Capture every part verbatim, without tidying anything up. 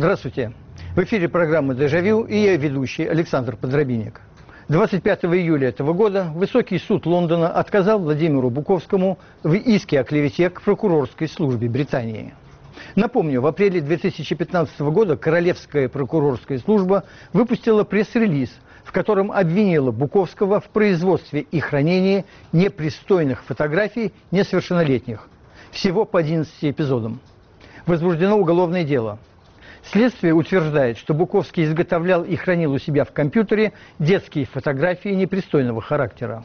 Здравствуйте. В эфире программы «Дежавю» и я, ведущий Александр Подробинник. двадцать пятого июля этого года Высокий суд Лондона отказал Владимиру Буковскому в иске о клевете к прокурорской службе Британии. Напомню, в апреле две тысячи пятнадцатого года Королевская прокурорская служба выпустила пресс-релиз, в котором обвинила Буковского в производстве и хранении непристойных фотографий несовершеннолетних. Всего по одиннадцати эпизодам. Возбуждено уголовное дело. Следствие утверждает, что Буковский изготовлял и хранил у себя в компьютере детские фотографии непристойного характера.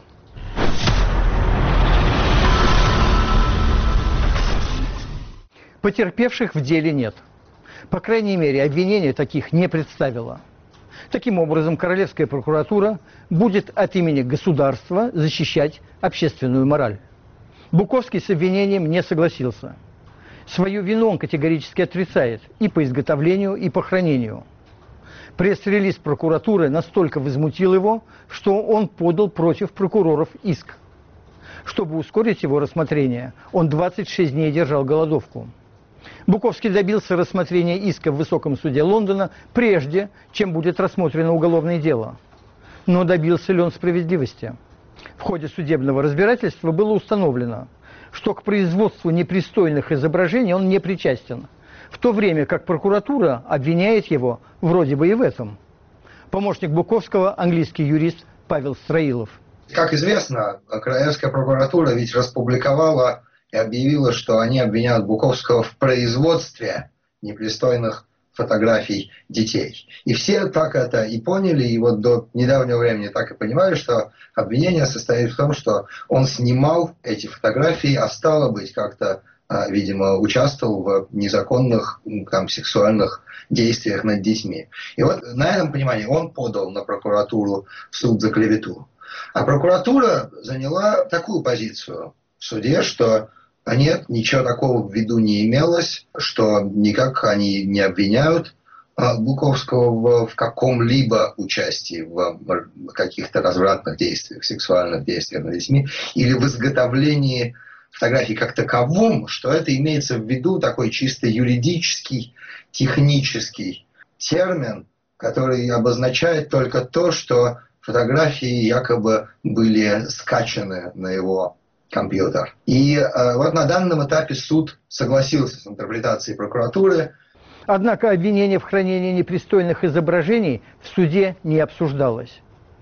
Потерпевших в деле нет. По крайней мере, обвинение таких не представило. Таким образом, Королевская прокуратура будет от имени государства защищать общественную мораль. Буковский с обвинением не согласился. Свою вину он категорически отрицает и по изготовлению, и по хранению. Пресс-релиз прокуратуры настолько возмутил его, что он подал против прокуроров иск. Чтобы ускорить его рассмотрение, он двадцать шесть дней держал голодовку. Буковский добился рассмотрения иска в Высоком суде Лондона прежде, чем будет рассмотрено уголовное дело. Но добился ли он справедливости? В ходе судебного разбирательства было установлено, что к производству непристойных изображений он не причастен, в то время как прокуратура обвиняет его вроде бы и в этом. Помощник Буковского, английский юрист Павел Строилов. Как известно, Королевская прокуратура ведь распубликовала и объявила, что они обвиняют Буковского в производстве непристойных фотографий детей. И все так это и поняли, и вот до недавнего времени так и понимали, что обвинение состоит в том, что он снимал эти фотографии, а стало быть, как-то, видимо, участвовал в незаконных там, сексуальных действиях над детьми. И вот на этом понимании он подал на прокуратуру в суд за клевету. А прокуратура заняла такую позицию в суде, что нет, ничего такого в виду не имелось, что никак они не обвиняют Буковского в, в каком-либо участии в каких-то развратных действиях, сексуальных действиях над детьми или в изготовлении фотографий как таковом, что это имеется в виду такой чисто юридический, технический термин, который обозначает только то, что фотографии якобы были скачаны на его компьютер. И э, вот на данном этапе суд согласился с интерпретацией прокуратуры. Однако обвинение в хранении непристойных изображений в суде не обсуждалось.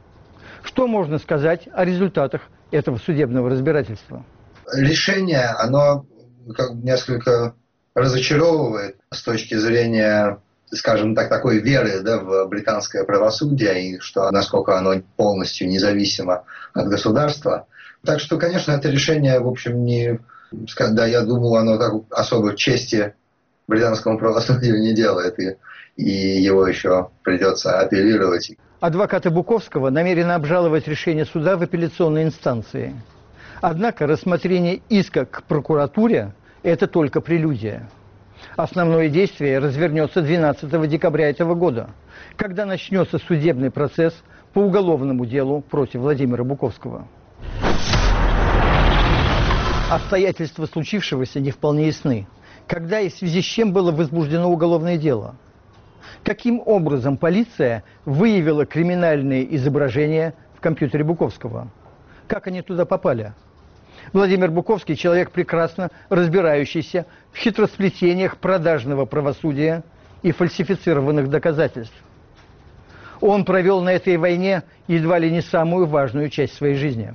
Что можно сказать о результатах этого судебного разбирательства? Решение, оно как бы несколько разочаровывает с точки зрения, скажем так, такой веры, да, в британское правосудие, и что насколько оно полностью независимо от государства. Так что, конечно, это решение, в общем, не, да, я думаю, оно так особо чести британскому правосудию не делает, и, и его еще придется апеллировать. Адвокаты Буковского намерены обжаловать решение суда в апелляционной инстанции. Однако рассмотрение иска к прокуратуре – это только прелюдия. Основное действие развернется двенадцатого декабря этого года, когда начнется судебный процесс по уголовному делу против Владимира Буковского. Обстоятельства случившегося не вполне ясны. Когда и в связи с чем было возбуждено уголовное дело? Каким образом полиция выявила криминальные изображения в компьютере Буковского? Как они туда попали? Владимир Буковский – человек, прекрасно разбирающийся в хитросплетениях продажного правосудия и фальсифицированных доказательств. Он провел на этой войне едва ли не самую важную часть своей жизни.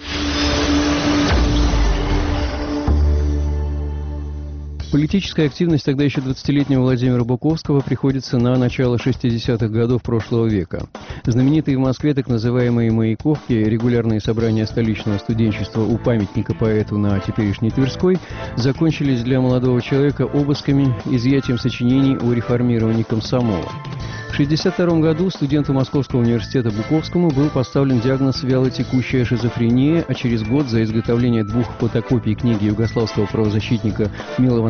Политическая активность тогда еще двадцатилетнего Владимира Буковского приходится на начало шестидесятых годов прошлого века. Знаменитые в Москве так называемые «маяковки», регулярные собрания столичного студенчества у памятника поэту на теперешней Тверской, закончились для молодого человека обысками, изъятием сочинений о реформировании комсомола. В шестьдесят втором году студенту Московского университета Буковскому был поставлен диагноз «вялотекущая шизофрения», а через год за изготовление двух фотокопий книги югославского правозащитника Милована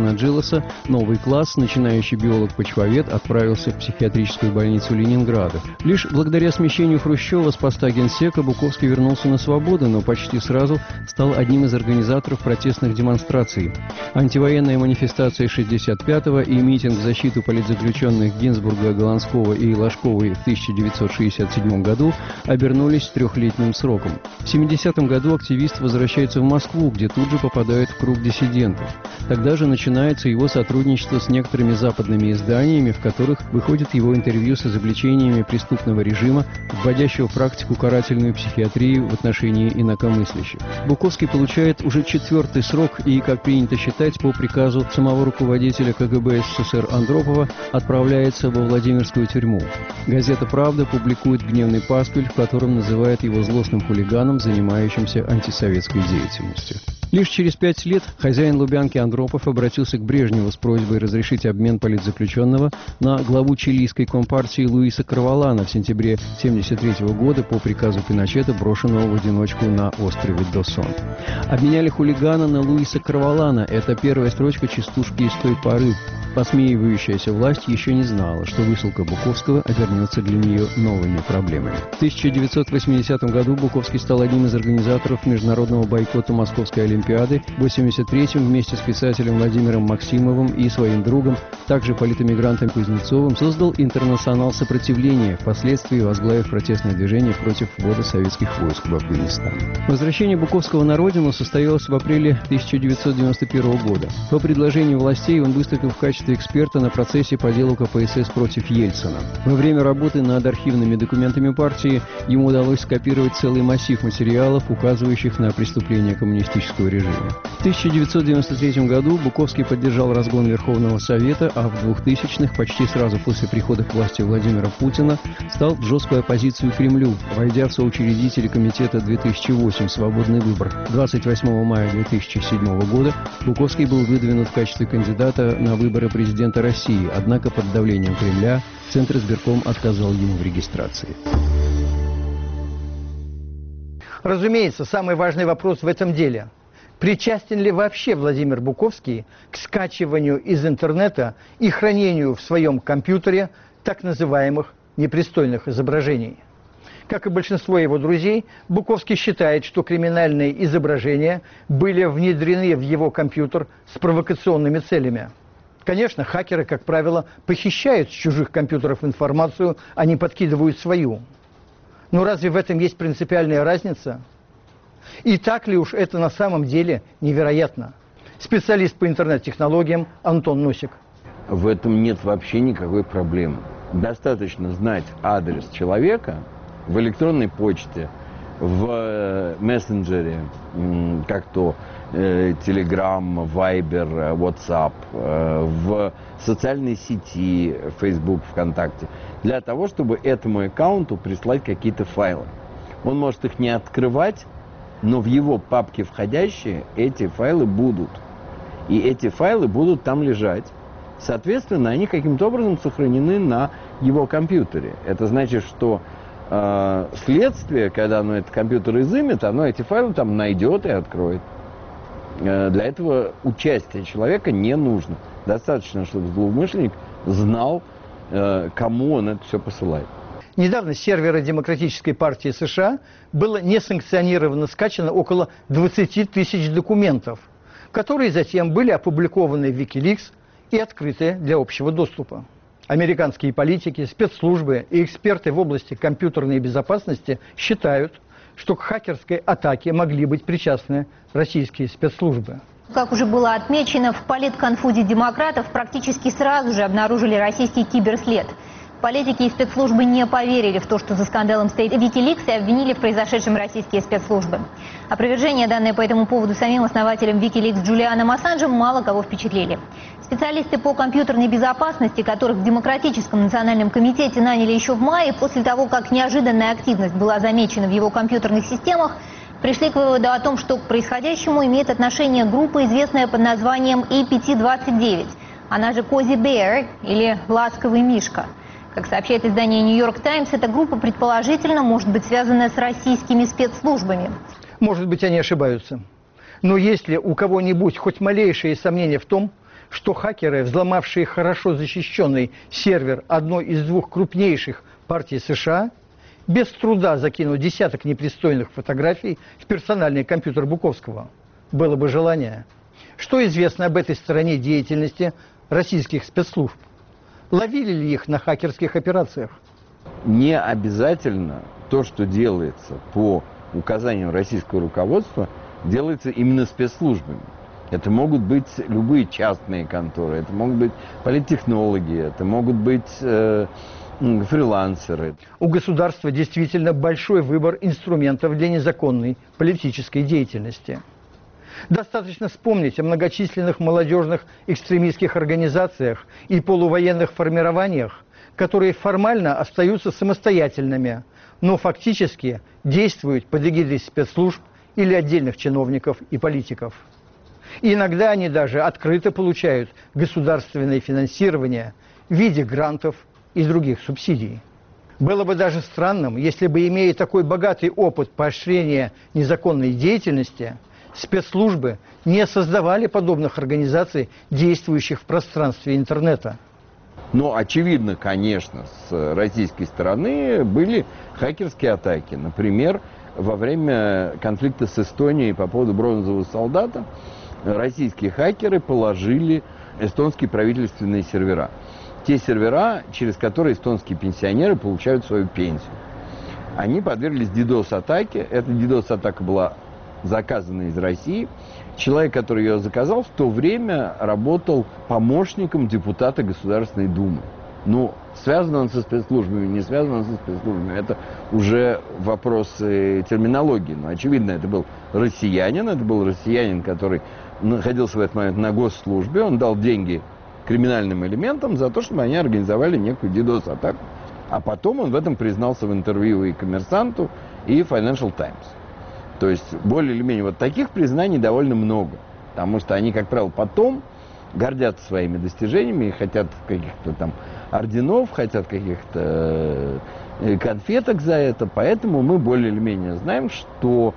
Ивана Джилоса новый класс, начинающий биолог-почвовед, отправился в психиатрическую больницу Ленинграда. Лишь благодаря смещению Хрущева с поста генсека Буковский вернулся на свободу, но почти сразу стал одним из организаторов протестных демонстраций. Антивоенная манифестация шестьдесят пятого и митинг в защиту политзаключенных Гинзбурга, Голландского и Ложковой в тысяча девятьсот шестьдесят седьмом году обернулись трехлетним сроком. В семидесятом году активист возвращается в Москву, где тут же попадает в круг диссидентов. Тогда же начинается его сотрудничество с некоторыми западными изданиями, в которых выходит его интервью с изобличениями преступного режима, вводящего в практику карательную психиатрию в отношении инакомыслящих. Буковский получает уже четвертый срок и, как принято считать, по приказу самого руководителя ка гэ бэ эс эс эс эр Андропова отправляется во Владимирскую тюрьму. Газета «Правда» публикует гневный пасквиль, в котором называет его злостным хулиганом, занимающимся антисоветской деятельностью. Лишь через пять лет хозяин Лубянки Андропов обратился к Брежневу с просьбой разрешить обмен политзаключенного на главу чилийской компартии Луиса Карвалана в сентябре тысяча девятьсот семьдесят третьего года по приказу Пиночета, брошенного в одиночку на острове Досон. Обменяли хулигана на Луиса Карвалана. Это первая строчка частушки из той поры. Посмеивающаяся власть еще не знала, что высылка Буковского обернется для нее новыми проблемами. В тысяча девятьсот восьмидесятом году Буковский стал одним из организаторов международного бойкота Московской Олимпиады. В восемьдесят третьем вместе с писателем Владимиром Максимовым и своим другом, также политэмигрантом Кузнецовым, создал интернационал сопротивления, впоследствии возглавив протестное движение против ввода советских войск в Афганистан. Возвращение Буковского на родину состоялось в апреле тысяча девятьсот девяносто первого года. По предложению властей он выступил в качестве эксперта на процессе по делу ка пэ эс эс против Ельцина. Во время работы над архивными документами партии ему удалось скопировать целый массив материалов, указывающих на преступления коммунистического режима. В тысяча девятьсот девяносто третьем году Буковский поддержал разгон Верховного Совета, а в двухтысячных, почти сразу после прихода к власти Владимира Путина, стал в жесткую оппозицию Кремлю, войдя в соучредители комитета две тысячи восемь «Свободный выбор». двадцать восьмого мая две тысячи седьмого года Буковский был выдвинут в качестве кандидата на выборы президента России, однако под давлением Кремля Центр избирком отказал ему в регистрации. Разумеется, самый важный вопрос в этом деле – причастен ли вообще Владимир Буковский к скачиванию из интернета и хранению в своем компьютере так называемых непристойных изображений? Как и большинство его друзей, Буковский считает, что криминальные изображения были внедрены в его компьютер с провокационными целями. Конечно, хакеры, как правило, похищают с чужих компьютеров информацию, а не подкидывают свою. Но разве в этом есть принципиальная разница? И так ли уж это на самом деле невероятно? Специалист по интернет-технологиям Антон Носик. В этом нет вообще никакой проблемы. Достаточно знать адрес человека в электронной почте, в мессенджере, как то Telegram, Viber, WhatsApp, в социальной сети Facebook, ВКонтакте, для того, чтобы этому аккаунту прислать какие-то файлы. Он может их не открывать, но в его папке входящие эти файлы будут. И эти файлы будут там лежать. Соответственно, они каким-то образом сохранены на его компьютере. Это значит, что э, следствие, когда оно этот компьютер изымет, оно эти файлы там найдет и откроет. Э, для этого участие человека не нужно. Достаточно, чтобы злоумышленник знал, э, кому он это все посылает. Недавно с сервера Демократической партии США было несанкционированно скачано около двадцати тысяч документов, которые затем были опубликованы в Wikileaks и открыты для общего доступа. Американские политики, спецслужбы и эксперты в области компьютерной безопасности считают, что к хакерской атаке могли быть причастны российские спецслужбы. Как уже было отмечено, в политконфузе демократов практически сразу же обнаружили российский киберслед. Политики и спецслужбы не поверили в то, что за скандалом стоит Wikileaks, и обвинили в произошедшем российские спецслужбы. Опровержение, данное по этому поводу самим основателем Wikileaks Джулианом Ассанжем, мало кого впечатлили. Специалисты по компьютерной безопасности, которых в Демократическом национальном комитете наняли еще в мае, после того, как неожиданная активность была замечена в его компьютерных системах, пришли к выводу о том, что к происходящему имеет отношение группа, известная под названием и пять двадцать девять, она же Cozy Bear или Ласковый Мишка. Как сообщает издание «Нью-Йорк Таймс», эта группа предположительно может быть связана с российскими спецслужбами. Может быть, они ошибаются. Но есть ли у кого-нибудь хоть малейшие сомнения в том, что хакеры, взломавшие хорошо защищенный сервер одной из двух крупнейших партий США, без труда закинут десяток непристойных фотографий в персональный компьютер Буковского. Было бы желание. Что известно об этой стороне деятельности российских спецслужб? Ловили ли их на хакерских операциях? Не обязательно то, что делается по указаниям российского руководства, делается именно спецслужбами. Это могут быть любые частные конторы, это могут быть политтехнологи, это могут быть э, фрилансеры. У государства действительно большой выбор инструментов для незаконной политической деятельности. Достаточно вспомнить о многочисленных молодежных экстремистских организациях и полувоенных формированиях, которые формально остаются самостоятельными, но фактически действуют под эгидой спецслужб или отдельных чиновников и политиков. И иногда они даже открыто получают государственное финансирование в виде грантов и других субсидий. Было бы даже странным, если бы, имея такой богатый опыт поощрения незаконной деятельности, спецслужбы не создавали подобных организаций, действующих в пространстве интернета. Но, очевидно, конечно, с российской стороны были хакерские атаки. Например, во время конфликта с Эстонией по поводу бронзового солдата российские хакеры положили эстонские правительственные сервера. Те сервера, через которые эстонские пенсионеры получают свою пенсию. Они подверглись дидос-атаке. Эта дидос-атака была заказана из России. Человек, который ее заказал, в то время работал помощником депутата Государственной Думы. Ну, связан он со спецслужбами, не связан он со спецслужбами, это уже вопросы терминологии. Но, очевидно, это был россиянин, это был россиянин, который находился в этот момент на госслужбе, он дал деньги криминальным элементам за то, чтобы они организовали некую дидос-атаку. А потом он в этом признался в интервью и «Коммерсанту», и Financial Times. То есть, более или менее, вот таких признаний довольно много. Потому что они, как правило, потом гордятся своими достижениями и хотят каких-то там орденов, хотят каких-то конфеток за это. Поэтому мы более или менее знаем, что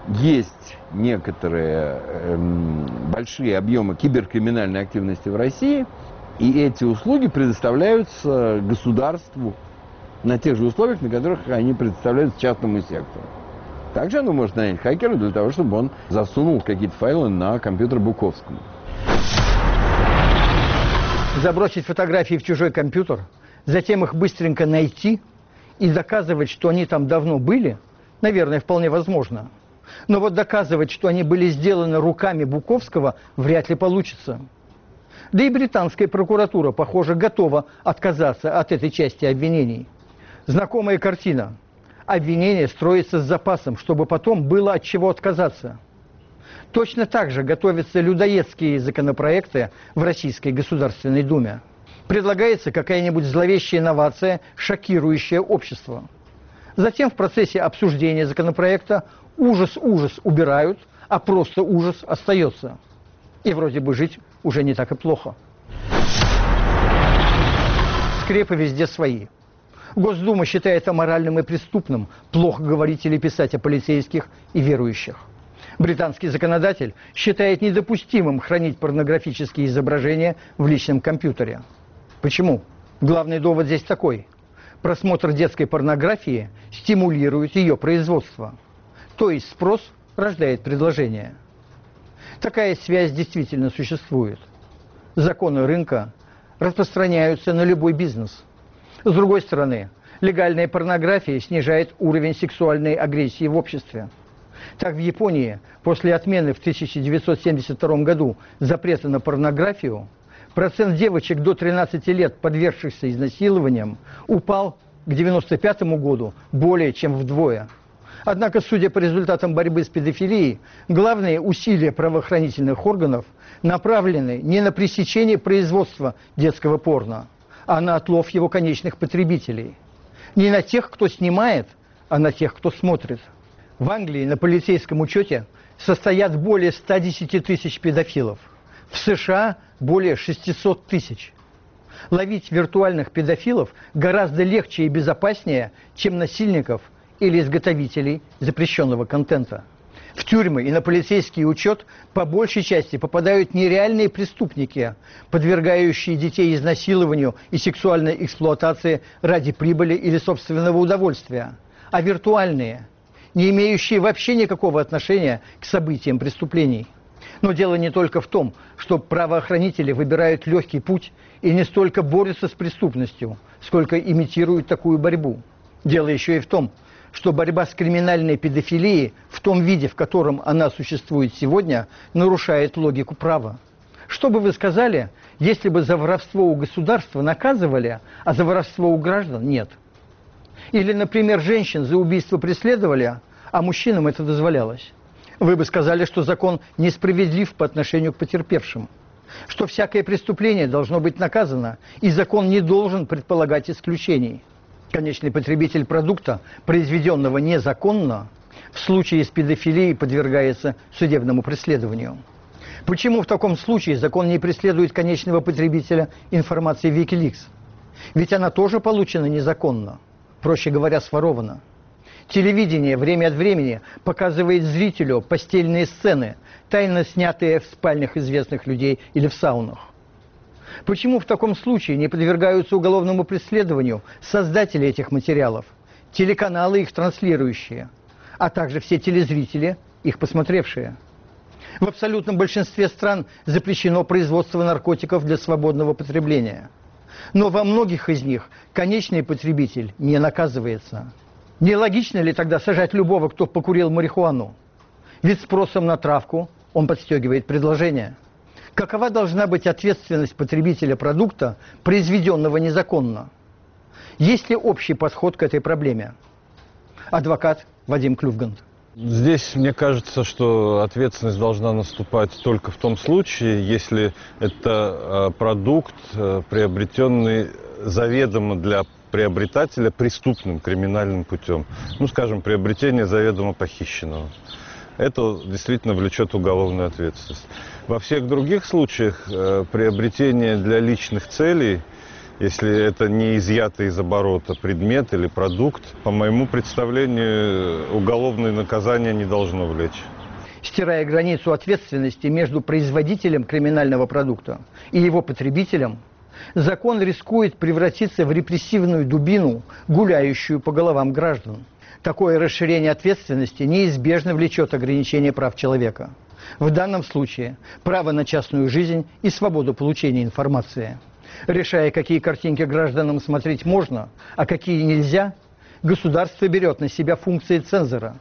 есть некоторые эм, большие объемы киберкриминальной активности в России, и эти услуги предоставляются государству на тех же условиях, на которых они предоставляются частному сектору. Также оно может нанять хакера для того, чтобы он засунул какие-то файлы на компьютер Буковскому. Забросить фотографии в чужой компьютер, затем их быстренько найти и доказывать, что они там давно были, наверное, вполне возможно. Но вот доказывать, что они были сделаны руками Буковского, вряд ли получится. Да и британская прокуратура, похоже, готова отказаться от этой части обвинений. Знакомая картина. Обвинение строится с запасом, чтобы потом было от чего отказаться. Точно так же готовятся людоедские законопроекты в Российской Государственной Думе. Предлагается какая-нибудь зловещая инновация, шокирующая общество. Затем в процессе обсуждения законопроекта ужас-ужас убирают, а просто ужас остается. И вроде бы жить уже не так и плохо. Скрепы везде свои. Госдума считает аморальным и преступным плохо говорить или писать о полицейских и верующих. Британский законодатель считает недопустимым хранить порнографические изображения в личном компьютере. Почему? Главный довод здесь такой. Просмотр детской порнографии стимулирует ее производство. То есть спрос рождает предложение. Такая связь действительно существует. Законы рынка распространяются на любой бизнес. С другой стороны, легальная порнография снижает уровень сексуальной агрессии в обществе. Так, в Японии после отмены в тысяча девятьсот семьдесят втором году запрета на порнографию процент девочек до тринадцати лет, подвергшихся изнасилованиям, упал к девяносто пятому году более чем вдвое. Однако, судя по результатам борьбы с педофилией, главные усилия правоохранительных органов направлены не на пресечение производства детского порно, а на отлов его конечных потребителей. Не на тех, кто снимает, а на тех, кто смотрит. В Англии на полицейском учете состоят более ста десяти тысяч педофилов. В США более шестисот тысяч. Ловить виртуальных педофилов гораздо легче и безопаснее, чем насильников или изготовителей запрещенного контента. В тюрьмы и на полицейский учет по большей части попадают нереальные преступники, подвергающие детей изнасилованию и сексуальной эксплуатации ради прибыли или собственного удовольствия, а виртуальные, не имеющие вообще никакого отношения к событиям преступлений. Но дело не только в том, что правоохранители выбирают легкий путь и не столько борются с преступностью, сколько имитируют такую борьбу. Дело еще и в том, что борьба с криминальной педофилией в том виде, в котором она существует сегодня, нарушает логику права. Что бы вы сказали, если бы за воровство у государства наказывали, а за воровство у граждан нет? Или, например, женщин за убийство преследовали, а мужчинам это дозволялось? Вы бы сказали, что закон несправедлив по отношению к потерпевшим, что всякое преступление должно быть наказано, и закон не должен предполагать исключений. Конечный потребитель продукта, произведенного незаконно, в случае с педофилией подвергается судебному преследованию. Почему в таком случае закон не преследует конечного потребителя информации Wikileaks? Ведь она тоже получена незаконно, проще говоря, сворована. Телевидение время от времени показывает зрителю постельные сцены, тайно снятые в спальнях известных людей или в саунах. Почему в таком случае не подвергаются уголовному преследованию создатели этих материалов, телеканалы, их транслирующие, а также все телезрители, их посмотревшие? В абсолютном большинстве стран запрещено производство наркотиков для свободного потребления. Но во многих из них конечный потребитель не наказывается. Нелогично ли тогда сажать любого, кто покурил марихуану? Ведь спросом на травку он подстегивает предложение. Какова должна быть ответственность потребителя продукта, произведенного незаконно? Есть ли общий подход к этой проблеме? Адвокат Вадим Клювгант. Здесь, мне кажется, что ответственность должна наступать только в том случае, если это продукт, приобретенный заведомо для приобретателя преступным криминальным путем. Ну, скажем, приобретение заведомо похищенного. Это действительно влечет уголовную ответственность. Во всех других случаях э, приобретение для личных целей, если это не изъятый из оборота предмет или продукт, по моему представлению, уголовное наказание не должно влечь. Стирая границу ответственности между производителем криминального продукта и его потребителем, закон рискует превратиться в репрессивную дубину, гуляющую по головам граждан. Такое расширение ответственности неизбежно влечет ограничение прав человека. В данном случае право на частную жизнь и свободу получения информации. Решая, какие картинки гражданам смотреть можно, а какие нельзя, государство берет на себя функции цензора.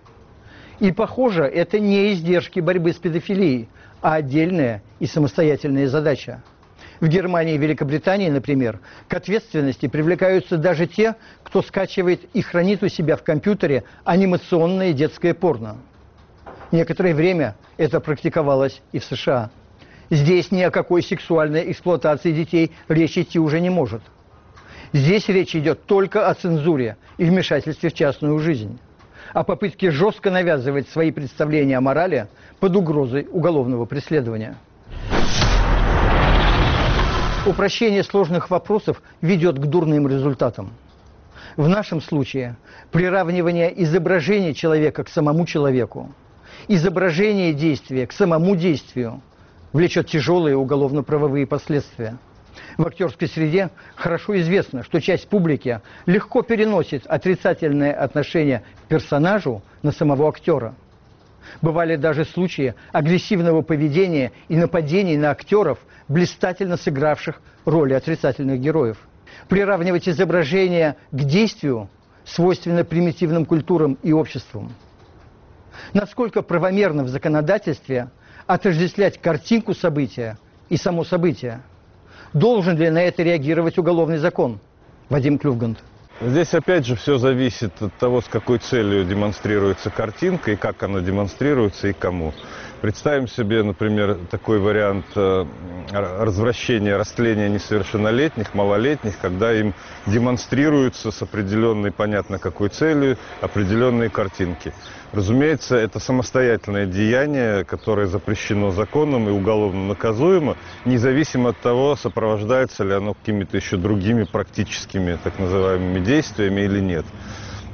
И, похоже, это не издержки борьбы с педофилией, а отдельная и самостоятельная задача. В Германии и Великобритании, например, к ответственности привлекаются даже те, кто скачивает и хранит у себя в компьютере анимационное детское порно. Некоторое время это практиковалось и в США. Здесь ни о какой сексуальной эксплуатации детей речь идти уже не может. Здесь речь идет только о цензуре и вмешательстве в частную жизнь, о попытке жестко навязывать свои представления о морали под угрозой уголовного преследования. Упрощение сложных вопросов ведет к дурным результатам. В нашем случае приравнивание изображения человека к самому человеку, изображение действия к самому действию влечет тяжелые уголовно-правовые последствия. В актерской среде хорошо известно, что часть публики легко переносит отрицательное отношение к персонажу на самого актера. Бывали даже случаи агрессивного поведения и нападений на актеров, блистательно сыгравших роли отрицательных героев. Приравнивать изображение к действию свойственно примитивным культурам и обществам. Насколько правомерно в законодательстве отождествлять картинку события и само событие? Должен ли на это реагировать уголовный закон? Вадим Клювгант. Здесь опять же все зависит от того, с какой целью демонстрируется картинка, и как она демонстрируется, и кому. Представим себе, например, такой вариант развращения, растления несовершеннолетних, малолетних, когда им демонстрируются с определенной, понятно какой целью, определенные картинки. Разумеется, это самостоятельное деяние, которое запрещено законом и уголовно наказуемо, независимо от того, сопровождается ли оно какими-то еще другими практическими, так называемыми, действиями или нет.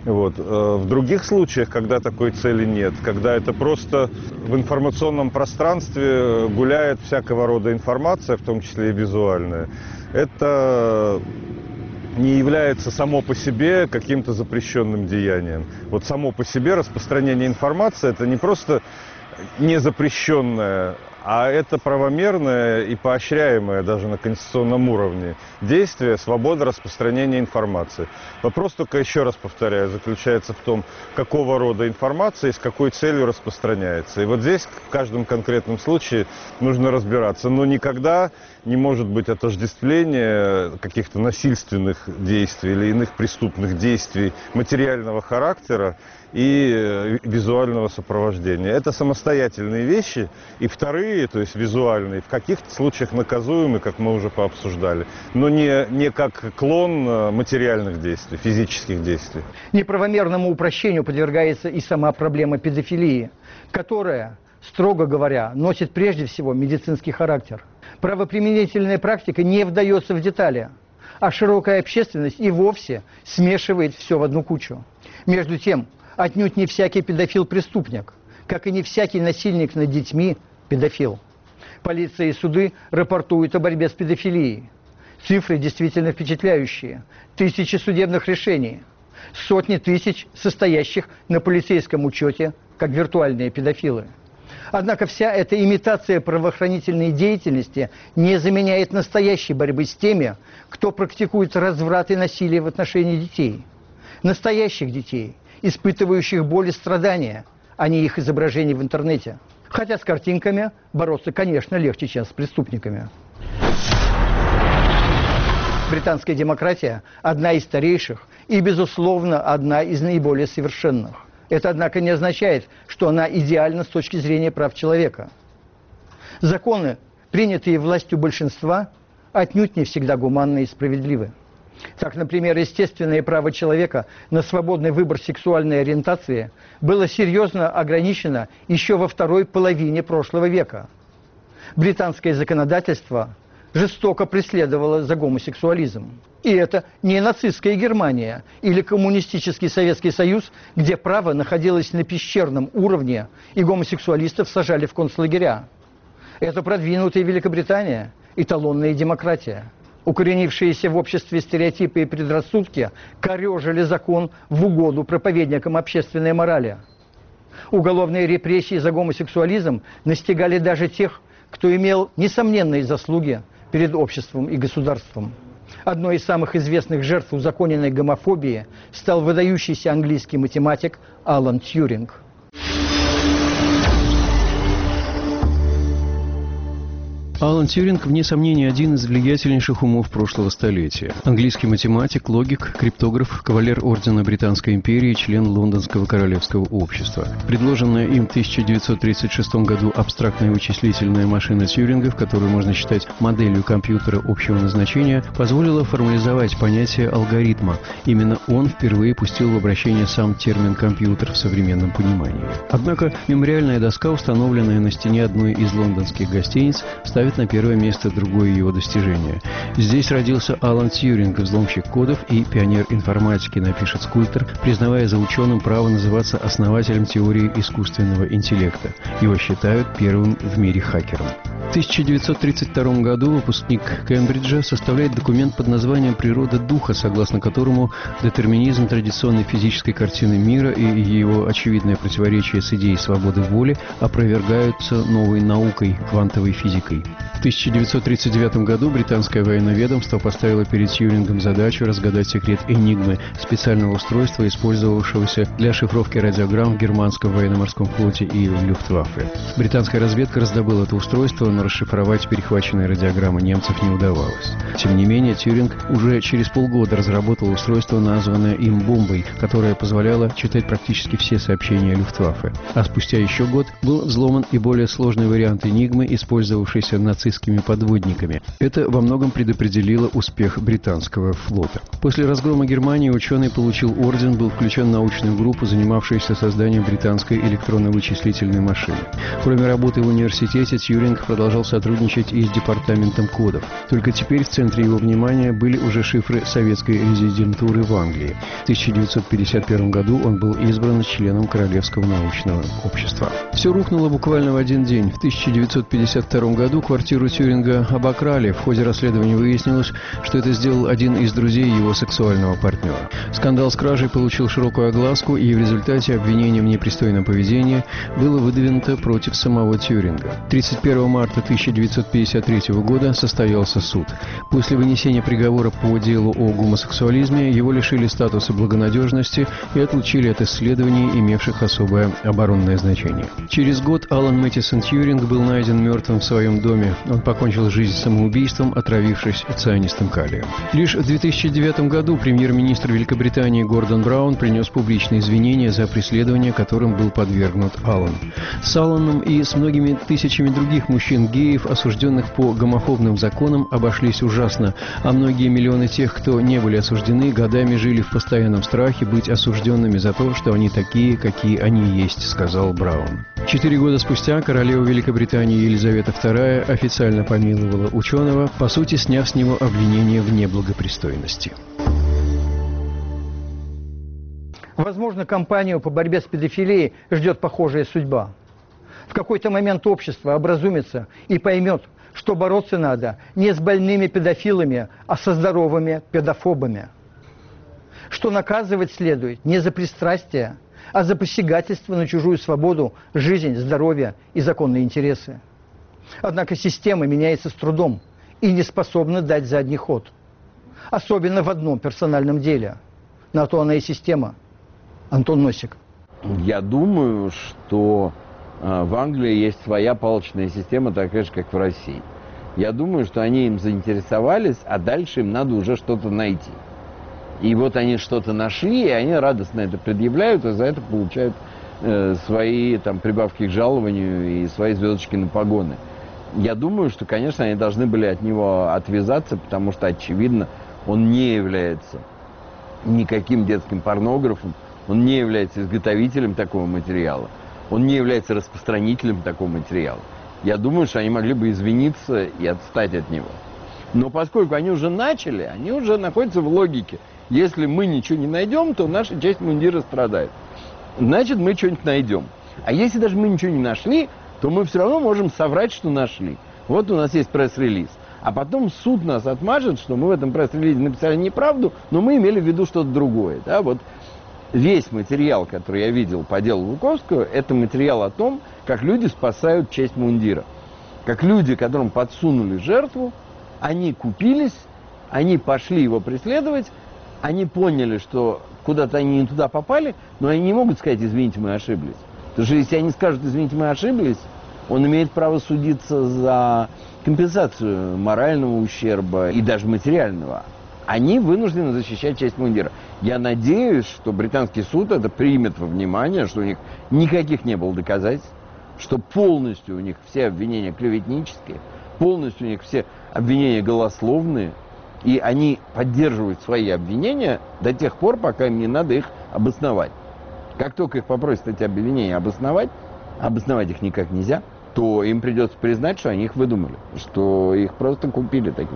Вот. В других случаях, когда такой цели нет, когда это просто в информационном пространстве гуляет всякого рода информация, в том числе и визуальная, это не является само по себе каким-то запрещенным деянием. Вот само по себе распространение информации – это не просто не запрещенное, а это правомерное и поощряемое даже на конституционном уровне действие, свобода распространения информации. Вопрос только, еще раз повторяю, заключается в том, какого рода информация и с какой целью распространяется. И вот здесь в каждом конкретном случае нужно разбираться. Но никогда не может быть отождествления каких-то насильственных действий или иных преступных действий материального характера и визуального сопровождения. Это самостоятельные вещи. И вторые, то есть визуальные, в каких-то случаях наказуемы, как мы уже пообсуждали, но не, не как клон материальных действий, физических действий. Неправомерному упрощению подвергается и сама проблема педофилии, которая, строго говоря, носит прежде всего медицинский характер. Правоприменительная практика не вдается в детали, а широкая общественность и вовсе смешивает все в одну кучу. Между тем, отнюдь не всякий педофил преступник, как и не всякий насильник над детьми педофил. Полиция и суды рапортуют о борьбе с педофилией. Цифры действительно впечатляющие. Тысячи судебных решений, сотни тысяч состоящих на полицейском учете, как виртуальные педофилы. Однако вся эта имитация правоохранительной деятельности не заменяет настоящей борьбы с теми, кто практикует разврат и насилие в отношении детей. Настоящих детей, испытывающих боль и страдания, а не их изображений в интернете. Хотя с картинками бороться, конечно, легче, чем с преступниками. Британская демократия – одна из старейших и, безусловно, одна из наиболее совершенных. Это, однако, не означает, что она идеальна с точки зрения прав человека. Законы, принятые властью большинства, отнюдь не всегда гуманны и справедливы. Так, например, естественное право человека на свободный выбор сексуальной ориентации было серьезно ограничено еще во второй половине прошлого века. Британское законодательство жестоко преследовало за гомосексуализм. И это не нацистская Германия или коммунистический Советский Союз, где право находилось на пещерном уровне и гомосексуалистов сажали в концлагеря. Это продвинутая Великобритания, эталонная демократия. Укоренившиеся в обществе стереотипы и предрассудки корежили закон в угоду проповедникам общественной морали. Уголовные репрессии за гомосексуализм настигали даже тех, кто имел несомненные заслуги перед обществом и государством. Одной из самых известных жертв узаконенной гомофобии стал выдающийся английский математик Алан Тьюринг. Алан Тьюринг, вне сомнения, один из влиятельнейших умов прошлого столетия. Английский математик, логик, криптограф, кавалер ордена Британской империи, член Лондонского королевского общества. Предложенная им в тысяча девятьсот тридцать шестом году абстрактная вычислительная машина Тьюринга, в которую можно считать моделью компьютера общего назначения, позволила формализовать понятие алгоритма. Именно он впервые пустил в обращение сам термин «компьютер» в современном понимании. Однако мемориальная доска, установленная на стене одной из лондонских гостиниц, ставит на первое место другое его достижение. Здесь родился Алан Тьюринг, взломщик кодов и пионер информатики, напишет скульптор, признавая за ученым право называться основателем теории искусственного интеллекта. Его считают первым в мире хакером. В тысяча девятьсот тридцать втором году выпускник Кембриджа составляет документ под названием «Природа духа», согласно которому детерминизм традиционной физической картины мира и его очевидное противоречие с идеей свободы воли опровергаются новой наукой, квантовой физикой. В тысяча девятьсот тридцать девятом году британское военное ведомство поставило перед Тьюрингом задачу разгадать секрет «Энигмы» — специального устройства, использовавшегося для шифровки радиограмм в германском военно-морском флоте и в Люфтваффе. Британская разведка раздобыла это устройство, но расшифровать перехваченные радиограммы немцев не удавалось. Тем не менее, Тьюринг уже через полгода разработал устройство, названное им «бомбой», которое позволяло читать практически все сообщения Люфтваффе. А спустя еще год был взломан и более сложный вариант «Энигмы», использовавшийся нацистскими подводниками. Это во многом предопределило успех британского флота. После разгрома Германии ученый получил орден, был включен в научную группу, занимавшуюся созданием британской электронно-вычислительной машины. Кроме работы в университете, Тьюринг продолжал продолжал сотрудничать и с департаментом кодов. Только теперь в центре его внимания были уже шифры советской резидентуры в Англии. В тысяча девятьсот пятьдесят первом году он был избран членом Королевского научного общества. Все рухнуло буквально в один день. В тысяча девятьсот пятьдесят втором году квартиру Тьюринга обокрали. В ходе расследования выяснилось, что это сделал один из друзей его сексуального партнера. Скандал с кражей получил широкую огласку, и в результате обвинение в непристойном поведении было выдвинуто против самого Тьюринга. тридцать первого марта тысяча девятьсот пятьдесят третьего года состоялся суд. После вынесения приговора по делу о гомосексуализме его лишили статуса благонадежности и отлучили от исследований, имевших особое оборонное значение. Через год Алан Мэттисон Тьюринг был найден мертвым в своем доме. Он покончил жизнь самоубийством, отравившись цианистым калием. Лишь в две тысячи девятом году премьер-министр Великобритании Гордон Браун принес публичные извинения за преследование, которым был подвергнут Алан. С Аланом и с многими тысячами других мужчин-геев, осужденных по гомофобным законам, обошлись ужасно, а многие миллионы тех, кто не были осуждены, годами жили в постоянном страхе быть осужденными за то, что они такие, какие они есть, сказал Браун. Четыре года спустя королева Великобритании Елизавета вторая официально помиловала ученого, по сути сняв с него обвинение в неблагопристойности. Возможно, кампанию по борьбе с педофилией ждет похожая судьба. В какой-то момент общество образумится и поймет, что бороться надо не с больными педофилами, а со здоровыми педофобами. Что наказывать следует не за пристрастие, а за посягательство на чужую свободу, жизнь, здоровье и законные интересы. Однако система меняется с трудом и не способна дать задний ход. Особенно в одном персональном деле. На то она и система. Антон Носик. Я думаю, что э, в Англии есть своя палочная система, такая же, как в России. Я думаю, что они им заинтересовались, а дальше им надо уже что-то найти. И вот они что-то нашли, и они радостно это предъявляют, и за это получают э, свои там, прибавки к жалованию и свои звездочки на погоны. Я думаю, что, конечно, они должны были от него отвязаться, потому что, очевидно, он не является никаким детским порнографом, он не является изготовителем такого материала, он не является распространителем такого материала. Я думаю, что они могли бы извиниться и отстать от него. Но поскольку они уже начали, они уже находятся в логике. Если мы ничего не найдем, то наша часть мундира страдает. Значит, мы что-нибудь найдем. А если даже мы ничего не нашли, то мы все равно можем соврать, что нашли. Вот у нас есть пресс-релиз. А потом суд нас отмажет, что мы в этом пресс-релизе написали неправду, но мы имели в виду что-то другое. Да? Вот весь материал, который я видел по делу Луковского, это материал о том, как люди спасают честь мундира. Как люди, которым подсунули жертву, они купились, они пошли его преследовать, они поняли, что куда-то они не туда попали, но они не могут сказать: извините, мы ошиблись. Потому что если они скажут: извините, мы ошиблись, он имеет право судиться за компенсацию морального ущерба и даже материального. Они вынуждены защищать честь мундира. Я надеюсь, что британский суд это примет во внимание, что у них никаких не было доказательств, что полностью у них все обвинения клеветнические, полностью у них все обвинения голословные, и они поддерживают свои обвинения до тех пор, пока им не надо их обосновать. Как только их попросят эти обвинения обосновать, обосновать их никак нельзя, то им придется признать, что они их выдумали, что их просто купили такие.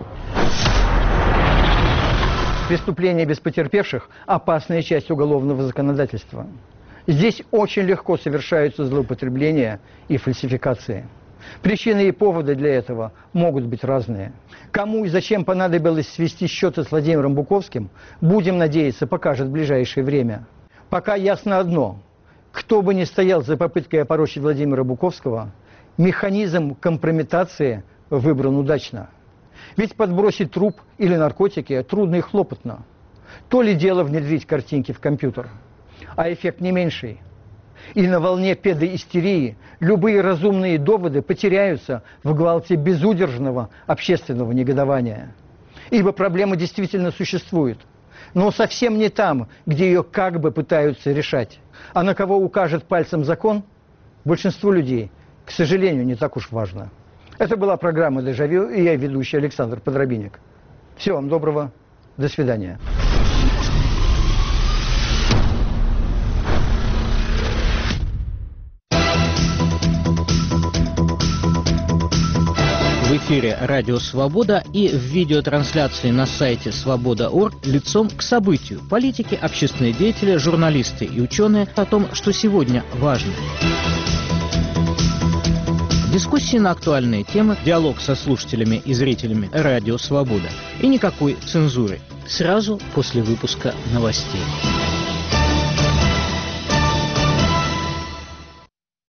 Преступления без потерпевших – опасная часть уголовного законодательства. Здесь очень легко совершаются злоупотребления и фальсификации. Причины и поводы для этого могут быть разные. Кому и зачем понадобилось свести счеты с Владимиром Буковским, будем надеяться, покажет ближайшее время. Пока ясно одно: кто бы ни стоял за попыткой опорочить Владимира Буковского, механизм компрометации выбран удачно. Ведь подбросить труп или наркотики трудно и хлопотно. То ли дело внедрить картинки в компьютер, а эффект не меньший. И на волне педоистерии любые разумные доводы потеряются в гвалте безудержного общественного негодования. Ибо проблема действительно существует, но совсем не там, где ее как бы пытаются решать. А на кого укажет пальцем закон, большинству людей, к сожалению, не так уж важно. Это была программа «Дежавю», и я ведущий Александр Подробинник. Всего вам доброго, до свидания. эфире «Радио Свобода» и в видеотрансляции на сайте свобода точка орг лицом к событию. Политики, общественные деятели, журналисты и ученые о том, что сегодня важно. Дискуссии на актуальные темы, диалог со слушателями и зрителями «Радио Свобода» и никакой цензуры. Сразу после выпуска новостей.